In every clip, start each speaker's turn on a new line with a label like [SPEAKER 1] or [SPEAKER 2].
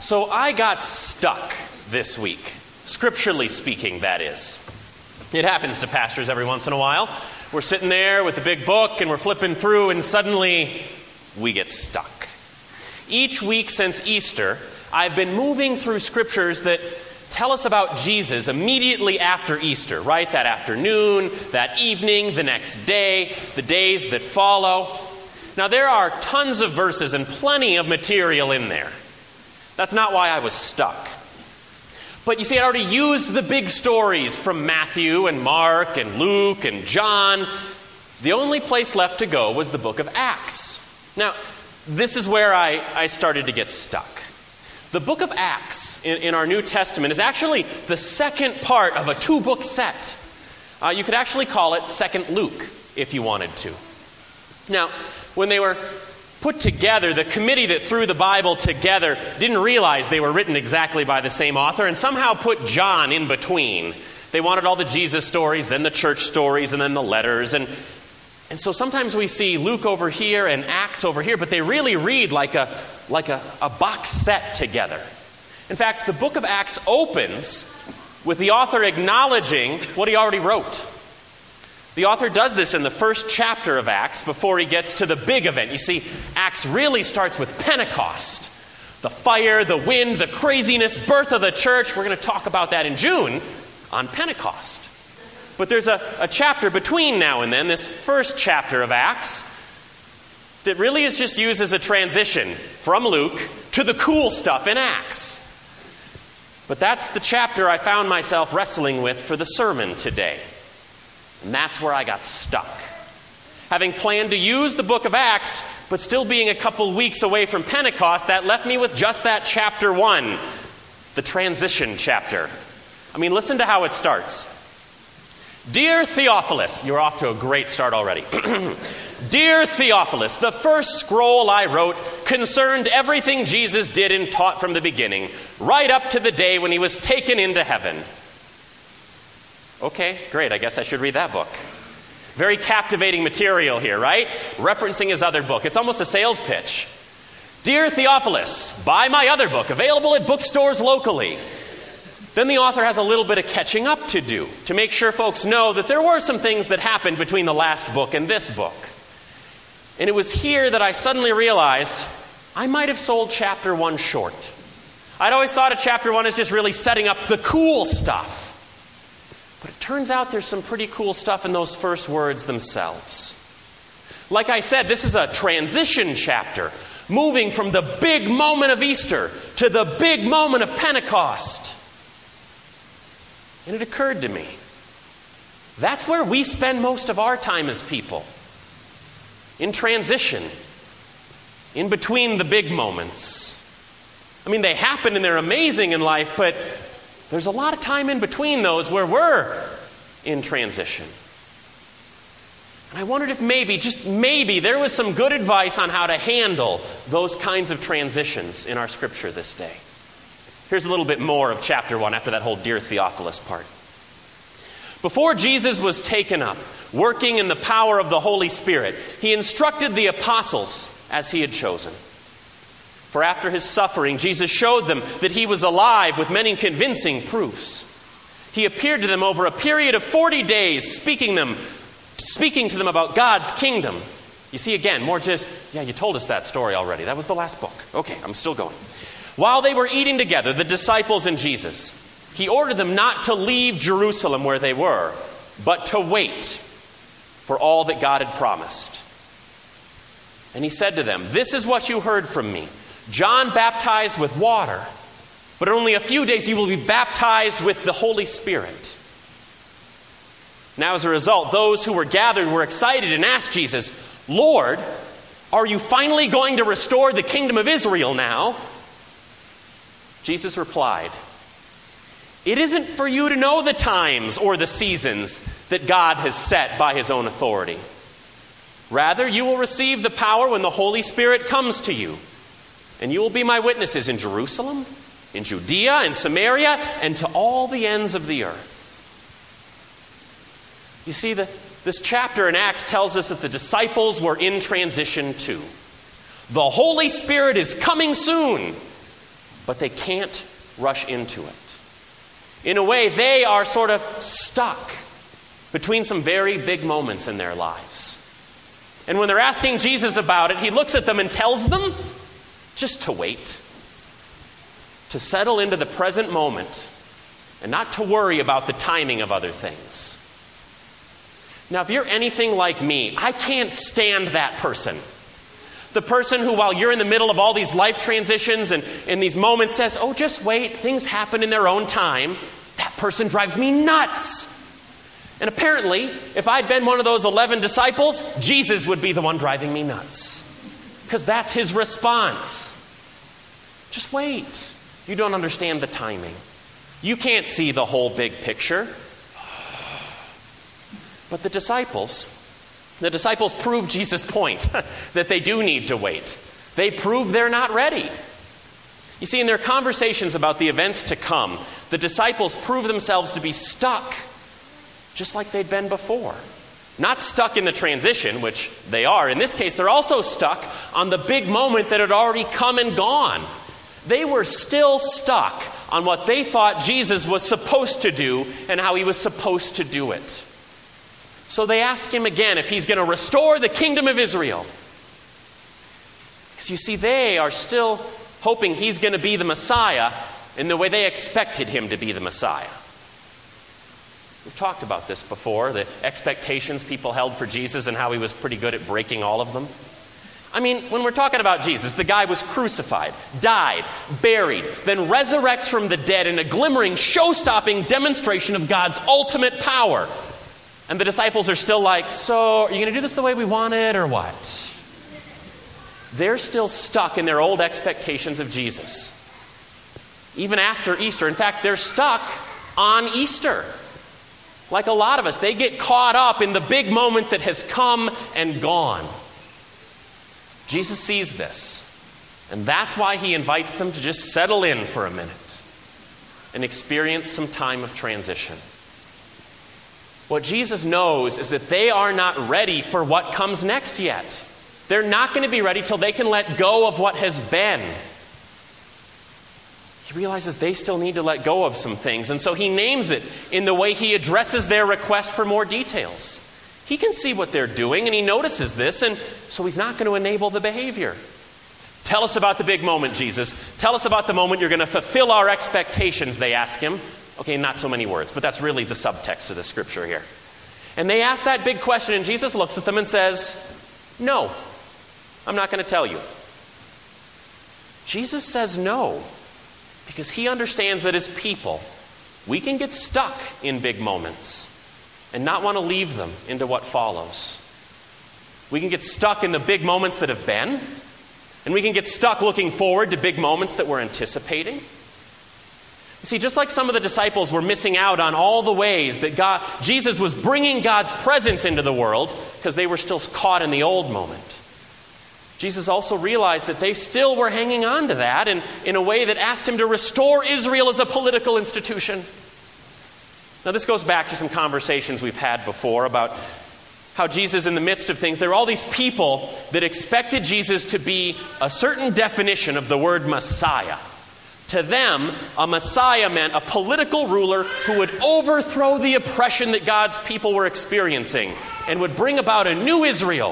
[SPEAKER 1] So I got stuck this week, scripturally speaking, that is. It happens to pastors every once in a while. We're sitting there with the big book and we're flipping through and suddenly we get stuck. Each week since Easter, I've been moving through scriptures that tell us about Jesus immediately after Easter, right? That afternoon, that evening, the next day, the days that follow. Now, there are tons of verses and plenty of material in there. That's not why I was stuck. But you see, I already used the big stories from Matthew and Mark and Luke and John. The only place left to go was the book of Acts. Now, this is where I started to get stuck. The book of Acts in our New Testament is actually the second part of a 2-book set. You could actually call it Second Luke if you wanted to. Now, when they were put together, the committee that threw the Bible together didn't realize they were written exactly by the same author and somehow put John in between. They wanted all the Jesus stories, then the church stories, and then the letters. And so sometimes we see Luke over here and Acts over here, but they really read like a box set together. In fact, the book of Acts opens with the author acknowledging what he already wrote. The author does this in the first chapter of Acts before he gets to the big event. You see, Acts really starts with Pentecost. The fire, the wind, the craziness, birth of the church. We're going to talk about that in June on Pentecost. But there's a chapter between now and then, this first chapter of Acts, that really is just used as a transition from Luke to the cool stuff in Acts. But that's the chapter I found myself wrestling with for the sermon today. And that's where I got stuck. Having planned to use the book of Acts, but still being a couple weeks away from Pentecost, that left me with just that chapter 1, the transition chapter. I mean, listen to how it starts. Dear Theophilus, you're off to a great start already. Dear Theophilus, the first scroll I wrote concerned everything Jesus did and taught from the beginning, right up to the day when he was taken into heaven. Okay, great. I guess I should read that book. Very captivating material here, right? Referencing his other book. It's almost a sales pitch. Dear Theophilus, buy my other book, available at bookstores locally. Then the author has a little bit of catching up to do to make sure folks know that there were some things that happened between the last book and this book. And it was here that I suddenly realized I might have sold chapter 1 short. I'd always thought of chapter 1 as just really setting up the cool stuff. But it turns out there's some pretty cool stuff in those first words themselves. Like I said, this is a transition chapter, moving from the big moment of Easter to the big moment of Pentecost. And it occurred to me, that's where we spend most of our time as people. In transition. In between the big moments. I mean, they happen and they're amazing in life, but there's a lot of time in between those where we're in transition. And I wondered if maybe, just maybe, there was some good advice on how to handle those kinds of transitions in our scripture this day. Here's a little bit more of chapter 1 after that whole Dear Theophilus part. Before Jesus was taken up, working in the power of the Holy Spirit, he instructed the apostles as he had chosen. For after his suffering, Jesus showed them that he was alive with many convincing proofs. He appeared to them over a period of 40 days, speaking to them about God's kingdom. You see, again, more just, you told us that story already. That was the last book. Okay, I'm still going. While they were eating together, the disciples and Jesus, he ordered them not to leave Jerusalem where they were, but to wait for all that God had promised. And he said to them, "This is what you heard from me. John baptized with water, but in only a few days you will be baptized with the Holy Spirit." Now, as a result, those who were gathered were excited and asked Jesus, "Lord, are you finally going to restore the kingdom of Israel now?" Jesus replied, "It isn't for you to know the times or the seasons that God has set by his own authority. Rather, you will receive the power when the Holy Spirit comes to you. And you will be my witnesses in Jerusalem, in Judea, in Samaria, and to all the ends of the earth." You see, this chapter in Acts tells us that the disciples were in transition too. The Holy Spirit is coming soon. but they can't rush into it. In a way, they are sort of stuck between some very big moments in their lives. And when they're asking Jesus about it, he looks at them and tells them just to wait, to settle into the present moment, and not to worry about the timing of other things. Now, if you're anything like me, I can't stand that person. The person who, while you're in the middle of all these life transitions and in these moments says, oh, just wait, things happen in their own time. That person drives me nuts. And apparently, if I'd been one of those 11 disciples, Jesus would be the one driving me nuts. Because that's his response. Just wait. You don't understand the timing. You can't see the whole big picture. But the disciples prove Jesus' point that they do need to wait. They prove they're not ready. You see, in their conversations about the events to come, the disciples prove themselves to be stuck, just like they'd been before. Not stuck in the transition, which they are. In this case, they're also stuck on the big moment that had already come and gone. They were still stuck on what they thought Jesus was supposed to do and how he was supposed to do it. So they ask him again if he's going to restore the kingdom of Israel. Because you see, they are still hoping he's going to be the Messiah in the way they expected him to be the Messiah. We've talked about this before, the expectations people held for Jesus and how he was pretty good at breaking all of them. I mean, when we're talking about Jesus, the guy was crucified, died, buried, then resurrects from the dead in a glimmering, show-stopping demonstration of God's ultimate power. And the disciples are still like, so are you going to do this the way we want it or what? They're still stuck in their old expectations of Jesus. Even after Easter. In fact, they're stuck on Easter. Like a lot of us, they get caught up in the big moment that has come and gone. Jesus sees this. And that's why he invites them to just settle in for a minute and experience some time of transition. What Jesus knows is that they are not ready for what comes next yet. They're not going to be ready till they can let go of what has been. He realizes they still need to let go of some things, and so he names it in the way he addresses their request for more details. He can see what they're doing, and he notices this, and so he's not going to enable the behavior. Tell us about the big moment, Jesus. Tell us about the moment you're going to fulfill our expectations, they ask him. Okay, not so many words, but that's really the subtext of the scripture here. And they ask that big question, and Jesus looks at them and says, no, I'm not going to tell you. Jesus says no, because he understands that as people, we can get stuck in big moments and not want to leave them into what follows. We can get stuck in the big moments that have been, and we can get stuck looking forward to big moments that we're anticipating. You see, just like some of the disciples were missing out on all the ways that Jesus was bringing God's presence into the world because they were still caught in the old moment, Jesus also realized that they still were hanging on to that in a way that asked him to restore Israel as a political institution. Now, this goes back to some conversations we've had before about how Jesus, in the midst of things, there were all these people that expected Jesus to be a certain definition of the word Messiah. To them, a Messiah meant a political ruler who would overthrow the oppression that God's people were experiencing and would bring about a new Israel.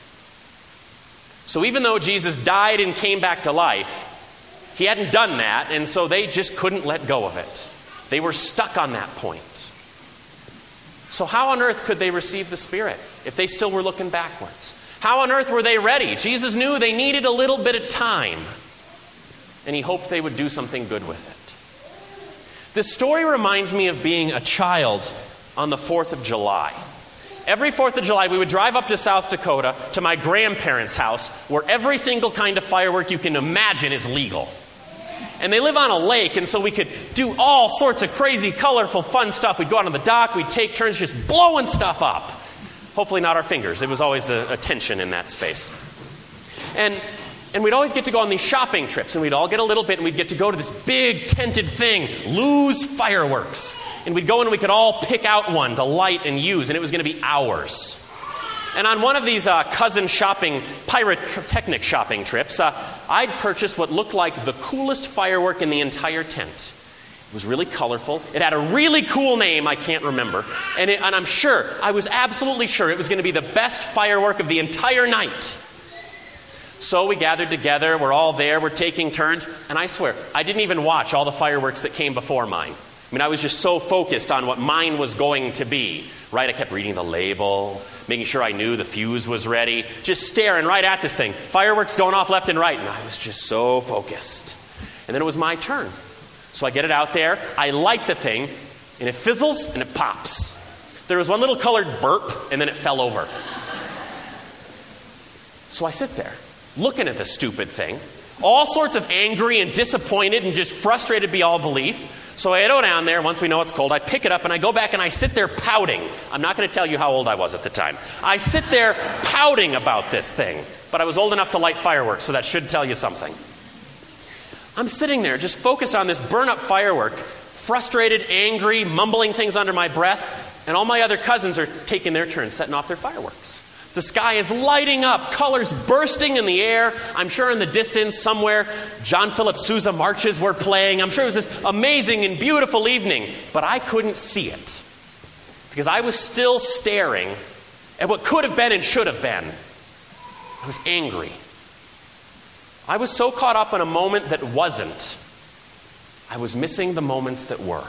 [SPEAKER 1] So even though Jesus died and came back to life, he hadn't done that, and so they just couldn't let go of it. They were stuck on that point. So how on earth could they receive the Spirit if they still were looking backwards? How on earth were they ready? Jesus knew they needed a little bit of time, and he hoped they would do something good with it. This story reminds me of being a child on the 4th of July. Every 4th of July, we would drive up to South Dakota to my grandparents' house, where every single kind of firework you can imagine is legal. And they live on a lake, and so we could do all sorts of crazy, colorful, fun stuff. We'd go out on the dock, we'd take turns just blowing stuff up. Hopefully not our fingers. It was always a tension in that space. And we'd always get to go on these shopping trips, and we'd all get a little bit, and we'd get to go to this big tented thing, Lou's Fireworks. And we'd go in and we could all pick out one to light and use, and it was going to be ours. And on one of these cousin shopping, pyrotechnic shopping trips, I'd purchased what looked like the coolest firework in the entire tent. It was really colorful. It had a really cool name I can't remember. And I'm sure, I was absolutely sure it was going to be the best firework of the entire night. So we gathered together, we're all there, we're taking turns, and I swear, I didn't even watch all the fireworks that came before mine. I mean, I was just so focused on what mine was going to be, right? I kept reading the label, making sure I knew the fuse was ready, just staring right at this thing. Fireworks going off left and right, and I was just so focused. And then it was my turn. So I get it out there, I light the thing, and it fizzles and it pops. There was one little colored burp, and then it fell over. So I sit there, looking at the stupid thing, all sorts of angry and disappointed and just frustrated beyond belief. So I go down there, once we know it's cold, I pick it up and I go back and I sit there pouting. I'm not going to tell you how old I was at the time. I sit there pouting about this thing. But I was old enough to light fireworks, so that should tell you something. I'm sitting there just focused on this burn-up firework, frustrated, angry, mumbling things under my breath, and all my other cousins are taking their turn setting off their fireworks. The sky is lighting up, colors bursting in the air. I'm sure in the distance somewhere, John Philip Sousa marches were playing. I'm sure it was this amazing and beautiful evening, but I couldn't see it because I was still staring at what could have been and should have been. I was angry. I was so caught up in a moment that wasn't. I was missing the moments that were.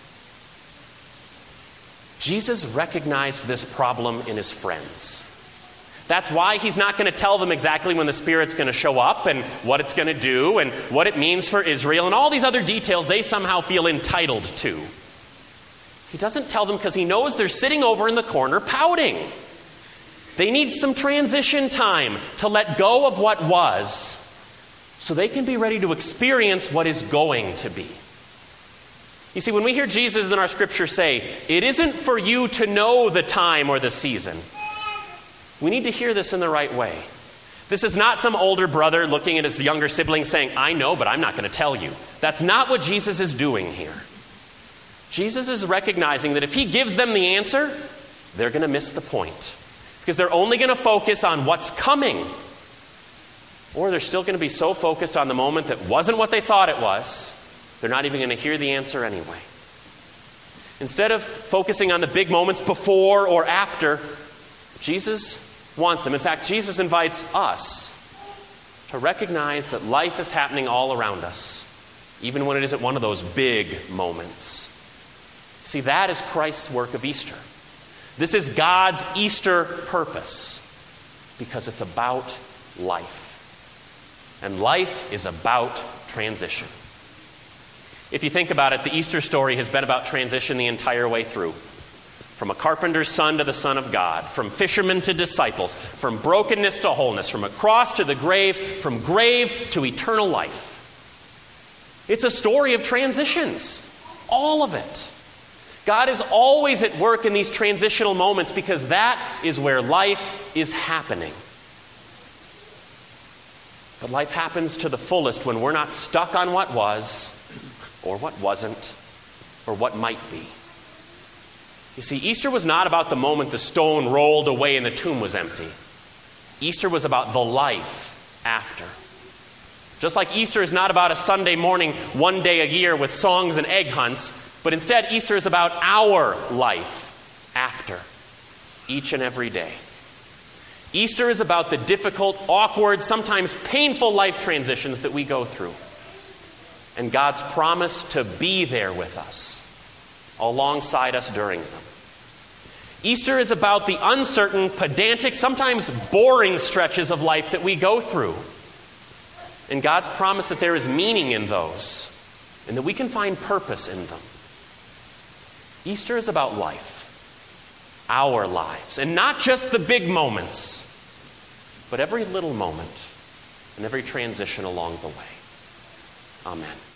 [SPEAKER 1] Jesus recognized this problem in his friends. That's why he's not going to tell them exactly when the Spirit's going to show up and what it's going to do and what it means for Israel and all these other details they somehow feel entitled to. He doesn't tell them because he knows they're sitting over in the corner pouting. They need some transition time to let go of what was so they can be ready to experience what is going to be. You see, when we hear Jesus in our scripture say, it isn't for you to know the time or the season, we need to hear this in the right way. This is not some older brother looking at his younger sibling saying, I know, but I'm not going to tell you. That's not what Jesus is doing here. Jesus is recognizing that if he gives them the answer, they're going to miss the point. Because they're only going to focus on what's coming. Or they're still going to be so focused on the moment that wasn't what they thought it was, they're not even going to hear the answer anyway. Instead of focusing on the big moments before or after, Jesus wants them. In fact, Jesus invites us to recognize that life is happening all around us, even when it isn't one of those big moments. See, that is Christ's work of Easter. This is God's Easter purpose, because it's about life. And life is about transition. If you think about it, the Easter story has been about transition the entire way through. From a carpenter's son to the Son of God, from fishermen to disciples, from brokenness to wholeness, from a cross to the grave, from grave to eternal life. It's a story of transitions, all of it. God is always at work in these transitional moments because that is where life is happening. But life happens to the fullest when we're not stuck on what was, or what wasn't, or what might be. You see, Easter was not about the moment the stone rolled away and the tomb was empty. Easter was about the life after. Just like Easter is not about a Sunday morning, one day a year with songs and egg hunts, but instead Easter is about our life after, each and every day. Easter is about the difficult, awkward, sometimes painful life transitions that we go through, and God's promise to be there with us, alongside us during them. Easter is about the uncertain, pedantic, sometimes boring stretches of life that we go through, and God's promise that there is meaning in those, and that we can find purpose in them. Easter is about life, our lives, and not just the big moments, but every little moment and every transition along the way. Amen.